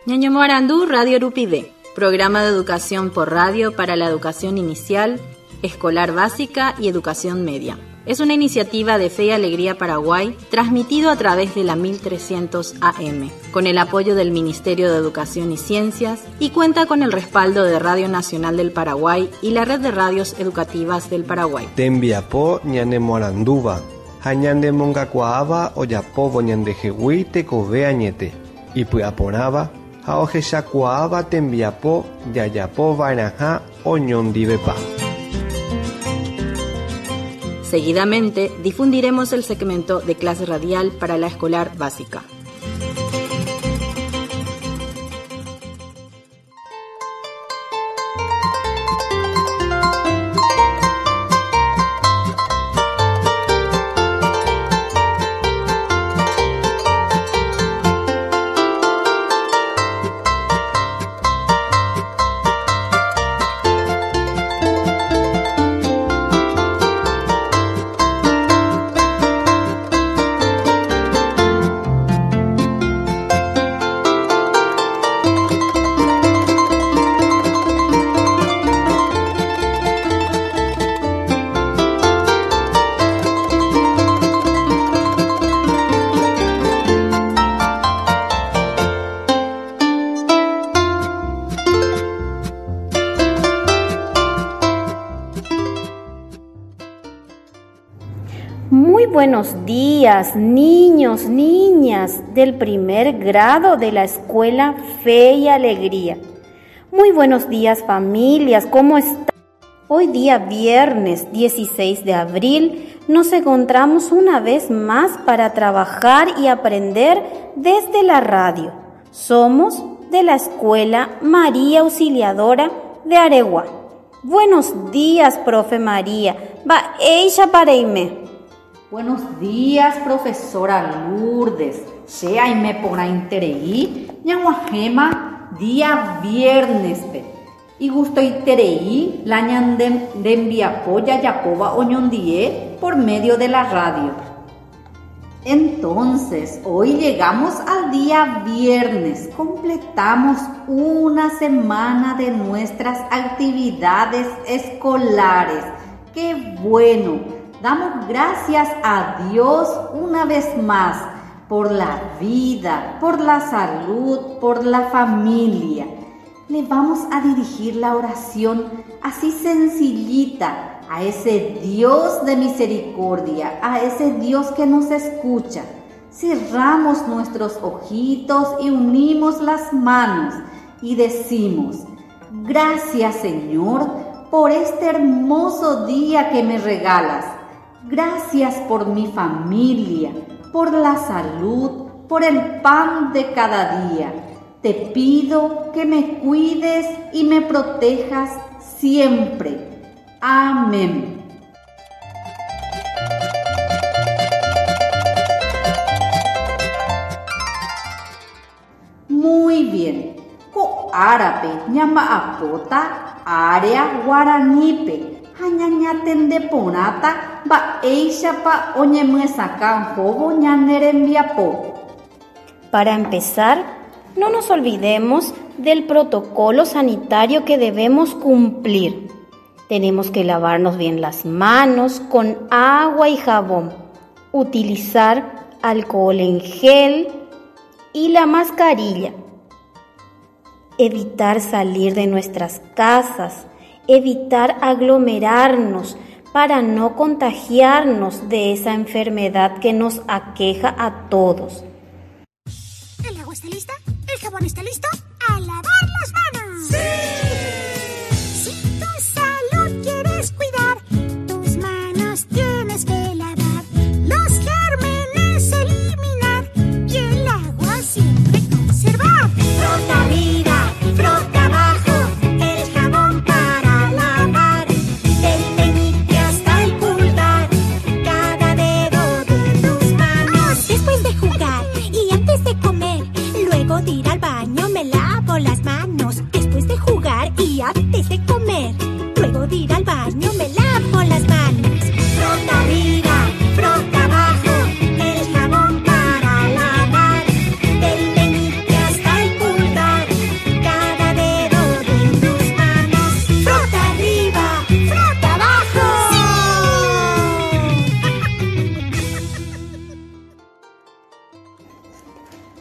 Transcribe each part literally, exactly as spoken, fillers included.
Ñaño Morandú, Radio Rupide, programa de educación por radio para la educación inicial, escolar básica y educación media. Es una iniciativa de Fe y Alegría Paraguay, transmitido a través de la mil trescientos A M, con el apoyo del Ministerio de Educación y Ciencias, y cuenta con el respaldo de Radio Nacional del Paraguay y la Red de Radios Educativas del Paraguay. Tembiapo ñane Moranduva, hañande mongacuaaba oyapovo ñande jehui tekove añete, y puaporaba, haojeshacuaaba tembiapo yayapo vainaja oñondivepa. Seguidamente, difundiremos el segmento de clase radial para la escolar básica. Buenos días, niños, niñas del primer grado de la Escuela Fe y Alegría. Muy buenos días, familias, ¿cómo están? Hoy día viernes dieciséis de abril nos encontramos una vez más para trabajar y aprender desde la radio. Somos de la Escuela María Auxiliadora de Aregua. Buenos días, profe María. Va, ella pareime. Buenos días, profesora Lourdes. Seaime por interei, ñaguajema día viernes pe. Y gusto interei la ñandem de enviapoya yacoba oñondie por medio de la radio. Entonces, hoy llegamos al día viernes. Completamos una semana de nuestras actividades escolares. ¡Qué bueno! Damos gracias a Dios una vez más por la vida, por la salud, por la familia. Le vamos a dirigir la oración así sencillita a ese Dios de misericordia, a ese Dios que nos escucha. Cerramos nuestros ojitos y unimos las manos y decimos: gracias, Señor, por este hermoso día que me regalas. Gracias por mi familia, por la salud, por el pan de cada día. Te pido que me cuides y me protejas siempre. Amén. Muy bien. Ko árabe llama apota área guaranipe. Hañañatende ponata ba eishapa oñemuesakan jobo ñanerembiapo. Para empezar, no nos olvidemos del protocolo sanitario que debemos cumplir. Tenemos que lavarnos bien las manos con agua y jabón, utilizar alcohol en gel y la mascarilla. Evitar salir de nuestras casas. Evitar aglomerarnos para no contagiarnos de esa enfermedad que nos aqueja a todos. ¿El agua está lista? ¿El jabón está listo? ¡A lavar las manos! ¡Sí! Si tu salud quieres cuidar, tus manos tienes que lavar, los gérmenes eliminar y el agua siempre conservar. Frota arriba, frota abajo. Ir al baño me la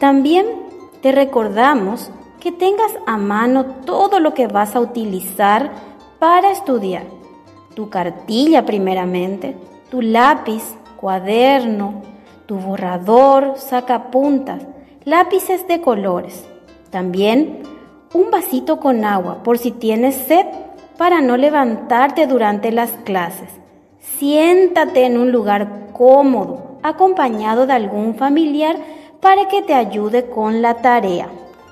También te recordamos que tengas a mano todo lo que vas a utilizar para estudiar. Tu cartilla primeramente, tu lápiz, cuaderno, tu borrador, sacapuntas, lápices de colores. También un vasito con agua por si tienes sed para no levantarte durante las clases. Siéntate en un lugar cómodo, acompañado de algún familiar para que te ayude con la tarea.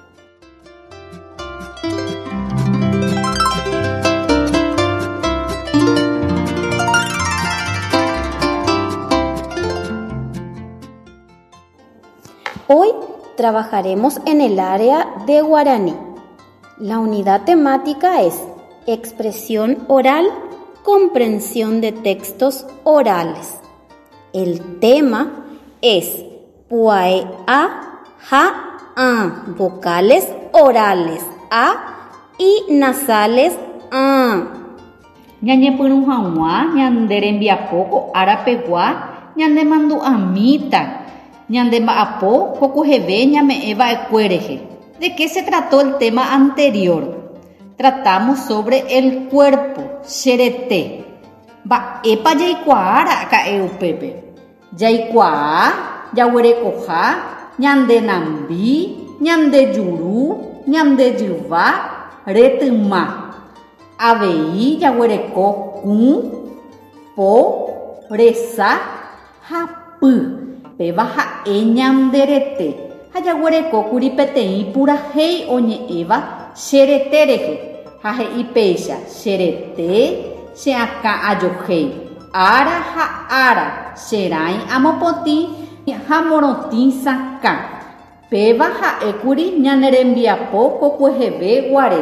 Hoy trabajaremos en el área de guaraní. La unidad temática es expresión oral, comprensión de textos orales. El tema es puae a, ja, a, vocales orales a y nasales a. Ñañepyrũhag̃ua ñande rembiapóko árapegua ñande mandu'amíta ñande mba'apo hokoheve ñame'ẽva'ekuérehe. ¿De qué se trató el tema anterior? Tratamos sobre el cuerpo, cherete. Mba'épa jaikuaára ka'e upépe. Jaikuaa, jaguerekoha, ñande nambi, ñande juru, ñande jyva, retyma. Avei jaguereko kũ, po, resa ha py. Péva ha'e ñanderete ha jaguerekókuri peteĩ purahéi oñe'ẽva cheretérehe ha he'i péicha cherete cheakã ajohéi ára ha ára cherãi amopotĩ ha morotĩ sakã. Péva ha'ékuri ñane rembiapo kokueheve guare.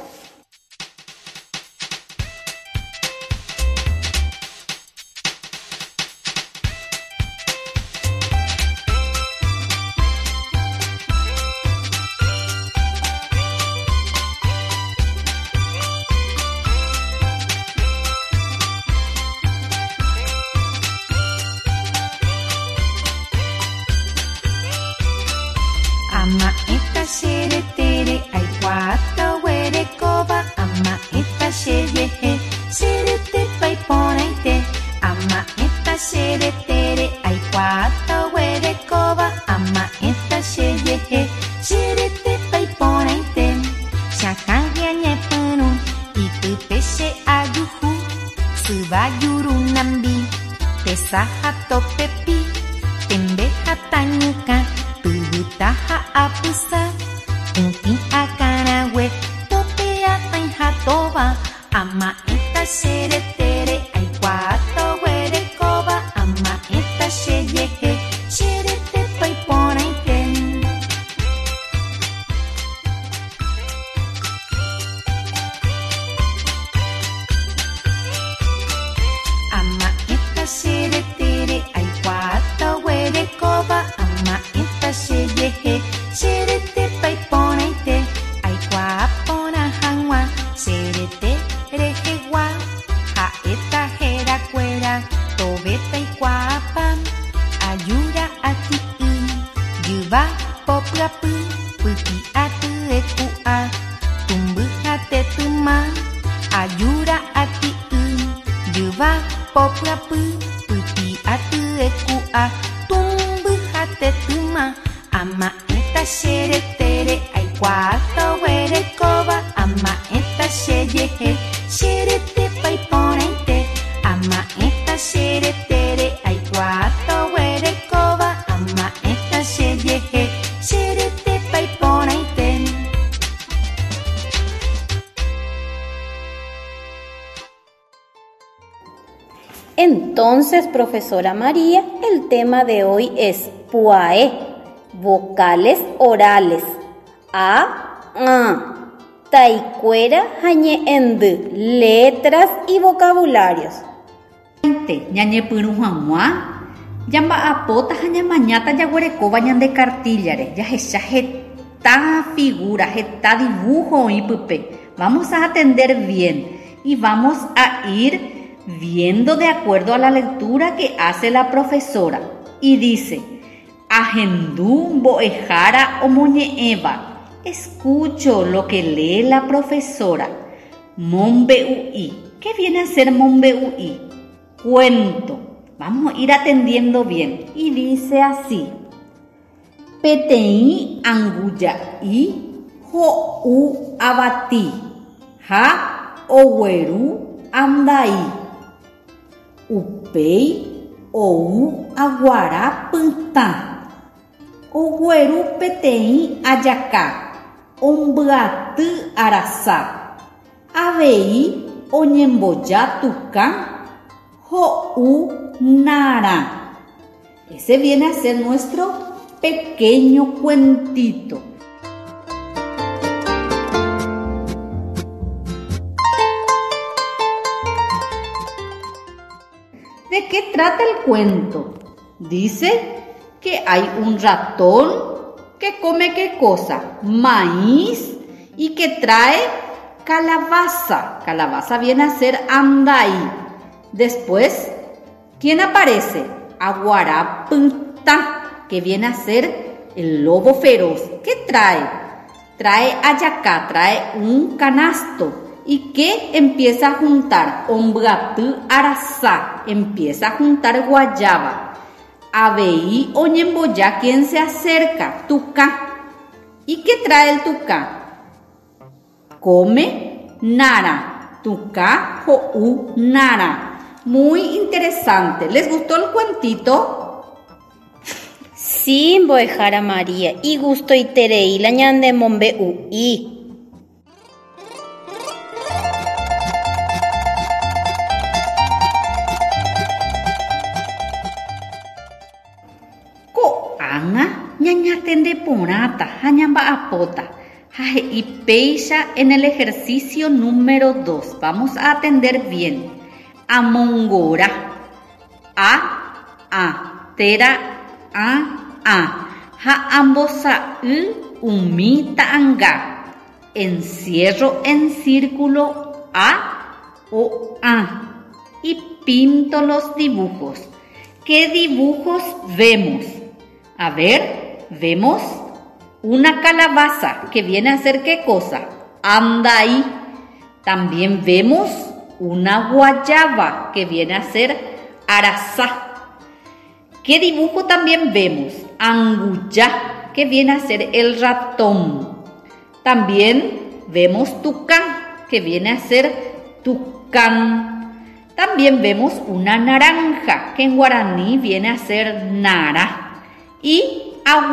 Ama eta sheretere aikwata werekoba ama eta sheyehe sherete paiponaite ama eta sheretere aikwata werekoba ama eta sheyehe sherete paiponaite shakagya nyepunu ipypeshe ajuhu syvajuru nambi tesaha topepi tembeha tañuka taha apusa unti akanawe topea taihatoba ama eta sheretere aikwata werekoba ama eta sheyehe sherete paiponaite. Ama eta sheretere aikwata werekoba ama eta sheyehe sherete paiponaite aikwapona hag̃ua sherete rehegua ha'éta herakuéra tovéta aikuaapa ajúra ati'y jyva popyapy pypi'aty eku'a tumbyhatetyma ajúra ati'y jyva popyapy pypi'aty eku'a tumbyhatetyma ama eta sheretere aikwata werekoba ama eta sheyehe sherete paiponaite ama eta sheretere aikwata werekoba ama eta sheyehe sherete paiponaite. Entonces, profesora María, el tema de hoy es puae, vocales orales a, a, taicuera, jañe'endy, letras y vocabularios. Ñañepyrũhag̃ua jamba'apóta ha ñamañáta jaguerekóva ñande cartillare jahecha heta figura, heta dibujo oĩ pype. Vamos a atender bien y vamos a ir viendo de acuerdo a la lectura que hace la profesora. Y dice: Ahendú mbo'ehára omoñe'ẽva. Escucho lo que lee la profesora. Mombe'u'i. ¿Qué viene a ser Mombe'u'i? Cuento. Vamos a ir atendiendo bien. Y dice así. Peteĩ anguja'i ho'u avati ha ogueru andai. Upéi ou aguara pytã. Ogueru peteĩ ajaka. Ombyaty arasa. Avei oñemboja tukã. Ho'u nara. Ese viene a ser nuestro pequeño cuentito. ¿De qué trata el cuento? Dice que hay un ratón que come ¿qué cosa? Maíz y que trae calabaza. Calabaza viene a ser andai. Después, ¿quién aparece? Aguarapytã, que viene a ser el lobo feroz. ¿Qué trae? Trae ayacá, trae un canasto. ¿Y qué empieza a juntar? Ombyaty arasa, empieza a juntar guayaba. Avei oñemboya, ¿quién se acerca? Tucá. ¿Y qué trae el tucá? Come nara. Tucá ho'u nara. Muy interesante. ¿Les gustó el cuentito? Sí, mbo'ehára María. Y gusto iterei la ñande mombe'u'i. Ñañatende porata, hañamba'apóta. Y peixa en el ejercicio número dos. Vamos a atender bien. Amongora. A, a. Tera, a, a. Ha ambosa'y umi ta'anga. Encierro en círculo a o a. Y pinto los dibujos. ¿Qué dibujos vemos? A ver, vemos una calabaza que viene a ser ¿qué cosa? Andai. También vemos una guayaba que viene a ser arasá. ¿Qué dibujo también vemos? Anguyá, que viene a ser el ratón. También vemos tucán, que viene a ser tucán. También vemos una naranja, que en guaraní viene a ser nara. Y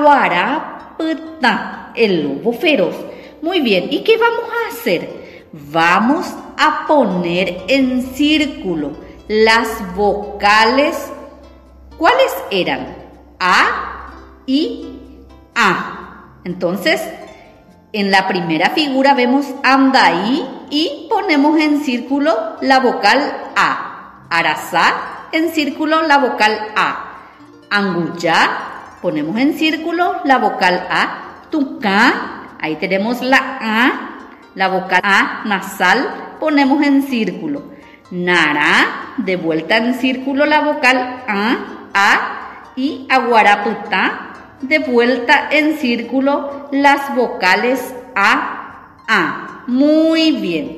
aguarapytã, el lobo feroz. Muy bien, ¿y qué vamos a hacer? Vamos a poner en círculo las vocales. ¿Cuáles eran? A y A. Entonces, en la primera figura vemos andai y ponemos en círculo la vocal A. Arasá, en círculo la vocal A. Anguyá, ponemos en círculo la vocal A. Tucá, ahí tenemos la A, la vocal A nasal, ponemos en círculo. Nara, de vuelta en círculo la vocal A, A. Y aguarapytã, de vuelta en círculo las vocales A, A. Muy bien.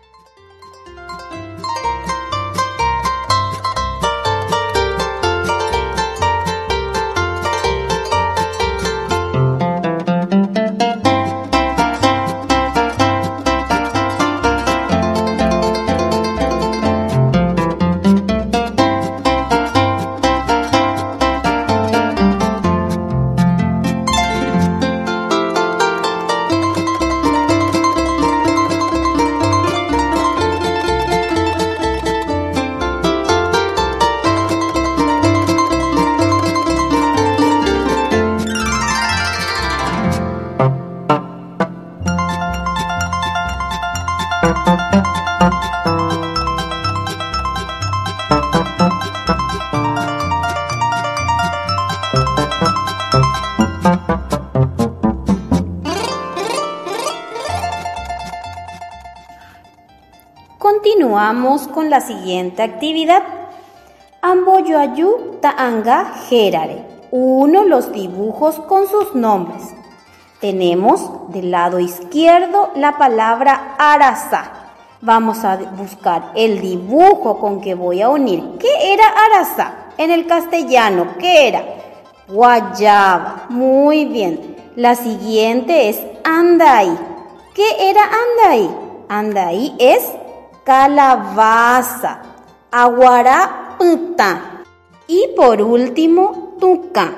Continuamos con la siguiente actividad. Amboyoayu ta'anga gérare. uno los dibujos con sus nombres. Tenemos del lado izquierdo la palabra Arazá. Vamos a buscar el dibujo con que voy a unir. ¿Qué era Arazá? En el castellano, ¿qué era? Guayaba. Muy bien. La siguiente es Andaí. ¿Qué era Andaí? Andaí es calabaza. Aguará putá. Y por último, tucá.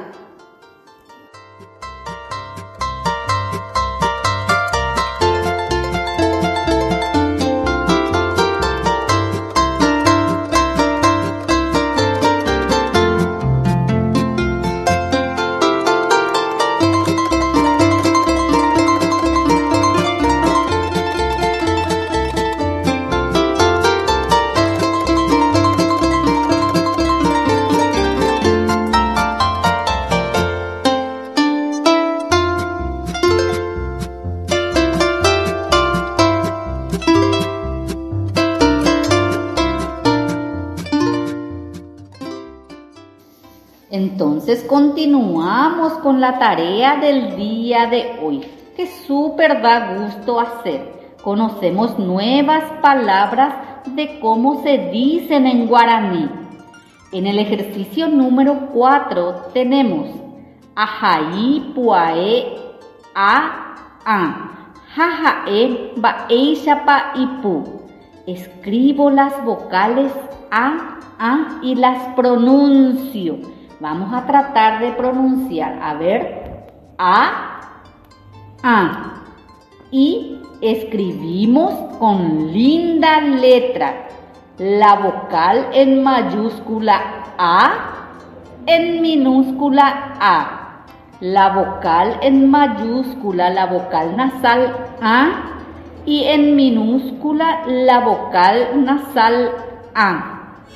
Entonces continuamos con la tarea del día de hoy, que súper da gusto hacer. Conocemos nuevas palabras de cómo se dicen en guaraní. En el ejercicio número cuatro tenemos ajaí, puae, a, a, jajae, baeishapa y pu. Escribo las vocales a, a y las pronuncio. Vamos a tratar de pronunciar. A ver, a, a. Y escribimos con linda letra la vocal en mayúscula A, en minúscula A. La vocal en mayúscula, la vocal nasal A, y en minúscula la vocal nasal A.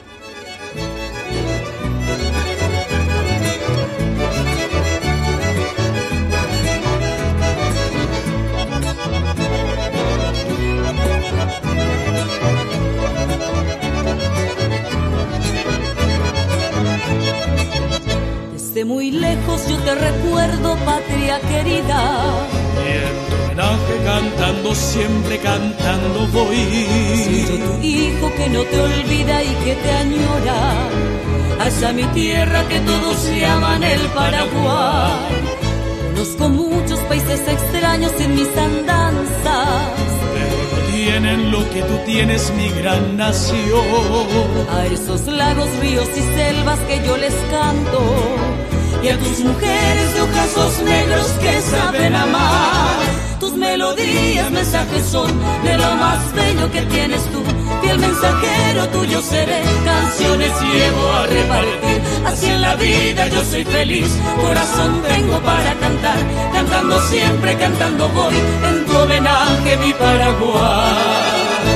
Desde muy lejos yo te recuerdo, patria querida. Y en tu homenaje cantando, siempre cantando voy. Soy yo tu hijo que no te olvida y que te añora. Hacia mi tierra que todos llaman el Paraguay. Conozco muchos países extraños en mis andanzas, pero no tienen lo que tú tienes, mi gran nación. A esos lagos, ríos y selvas que yo les canto, y a tus mujeres de ojazos negros que saben amar. Tus melodías, mensajes son de lo más bello que tienes tú. Fiel mensajero tuyo seré, canciones llevo a repartir. Así en la vida yo soy feliz, corazón tengo para cantar. Cantando siempre, cantando voy, en tu homenaje mi Paraguay.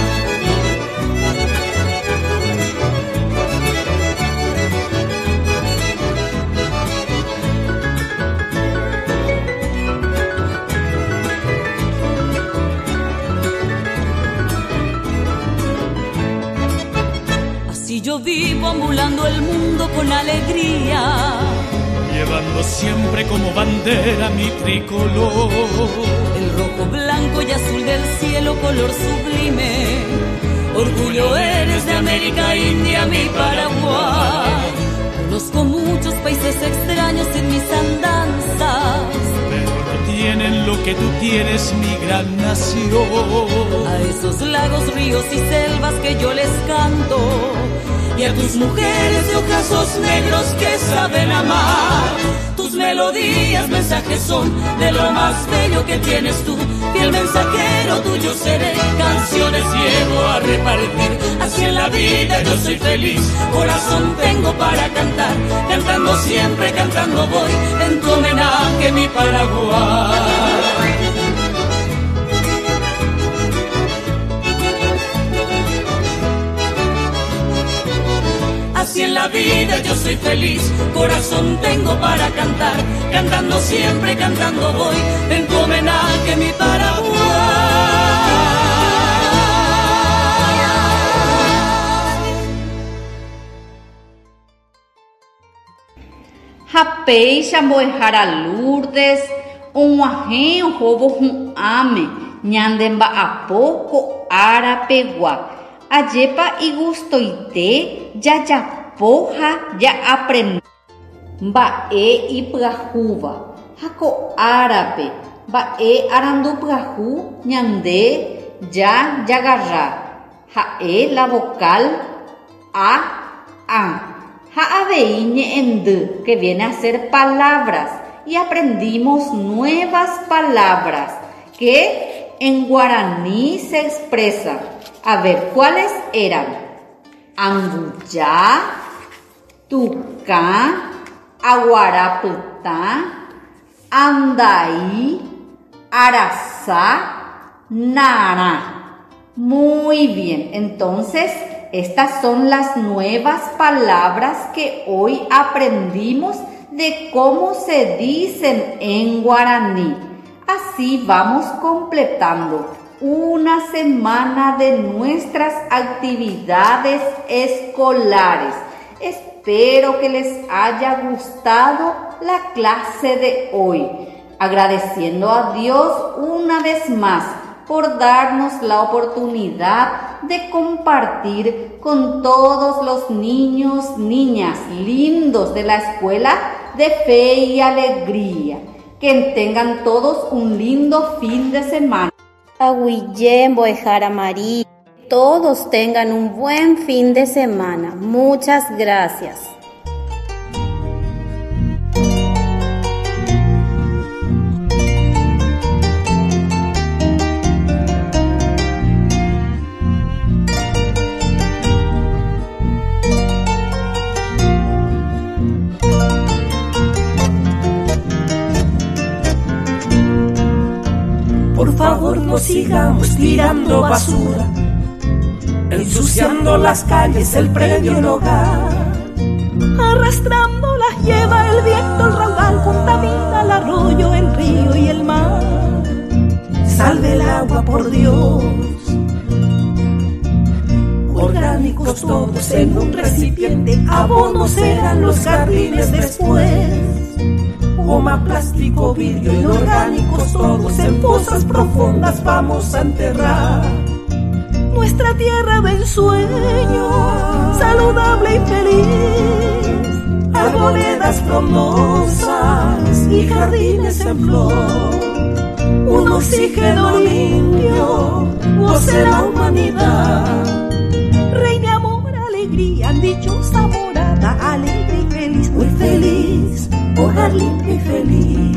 Yo vivo ambulando el mundo con alegría, llevando siempre como bandera mi tricolor. El rojo, blanco y azul del cielo, color sublime. Orgullo eres de América India, mi Paraguay. Conozco muchos países extraños en mis andanzas, pero no tienen lo que tú tienes, mi gran nación. A esos lagos, ríos y selvas que yo les canto, y a tus mujeres de ojazos negros que saben amar. Tus melodías, mensajes son de lo más bello que tienes tú. Fiel mensajero tuyo seré, canciones llevo a repartir. Así en la vida yo soy feliz, corazón tengo para cantar. Cantando siempre, cantando voy, en tu homenaje mi Paraguay. Así en la vida yo soy feliz, corazón tengo para cantar. Cantando siempre, cantando voy, en tu homenaje mi Paraguay. Japei chamboejara Lourdes, oguahẽ ohóvo hu'ãme ñande mba'apo ko'ára pegua. Ajépa igustoite jajapo ha ja'aprende mba'e ipyahúva ha ko'árape mba'e arandu pyahu ñande ja jagarra. Ha'e la vocal a, a. Ha'avei ñe'endy, que viene a ser palabras, y aprendimos nuevas palabras que en guaraní se expresan. A ver, ¿cuáles eran? Anguyá, tucá, aguarapytã, andaí, arasá, nará. Muy bien, entonces estas son las nuevas palabras que hoy aprendimos de cómo se dicen en guaraní. Así vamos completando una semana de nuestras actividades escolares. Espero que les haya gustado la clase de hoy. Agradeciendo a Dios una vez más por darnos la oportunidad de compartir con todos los niños, niñas lindos de la Escuela de Fe y Alegría. Que tengan todos un lindo fin de semana. Aguillén, Boejara María, todos tengan un buen fin de semana. Muchas gracias. Por favor, no sigamos tirando basura, ensuciando las calles, el predio, el hogar. Arrastrando las lleva el viento, el raudal contamina el arroyo, el río y el mar. Salve el agua, por Dios. Orgánicos todos en un recipiente, abonos serán los jardines después. Goma, plástico, vidrio, inorgánicos todos en fosas profundas vamos a enterrar. Nuestra tierra de ensueño, saludable y feliz, arboledas frondosas y jardines en flor. Un oxígeno limpio goce la humanidad. Reine amor, alegría, dichosa morada, alegre y feliz, muy feliz. Hogar limpio y feliz.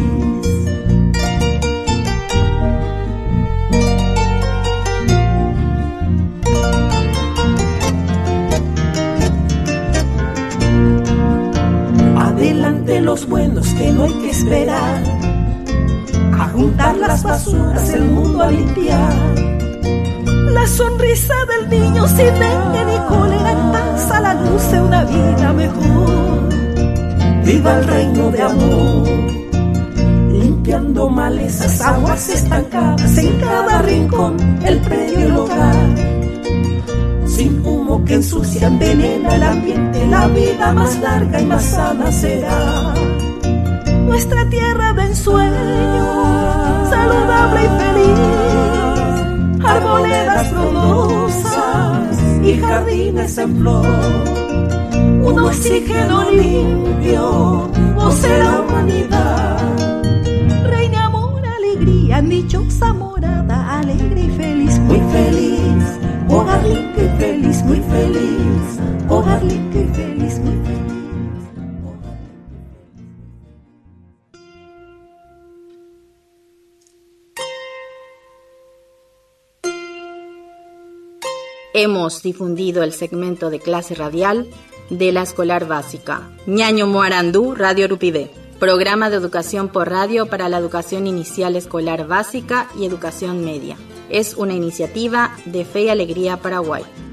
Adelante los buenos, que no hay que esperar. A juntar las basuras, el mundo a limpiar. La sonrisa del niño sin dengue ni cólera, en paz a la luz de una vida mejor. Viva el reino de amor, limpiando malezas, aguas estancadas en cada rincón, el predio, el hogar. Sin humo que ensucia, envenena el ambiente, la vida más larga y más sana será. Nuestra tierra de ensueño, saludable y feliz, arboledas frondosas y jardines en flor. Un oxígeno limpio goce la humanidad. Reine amor, alegría, dichosa morada, alegre y feliz, muy feliz. Hogar limpio y feliz, muy feliz. Hogar limpio y feliz, muy feliz. Hemos difundido el segmento de clase radial de la escolar básica Ñaño Moarandú, Radio Rupibé, programa de educación por radio para la educación inicial escolar básica y educación media. Es una iniciativa de Fe y Alegría Paraguay.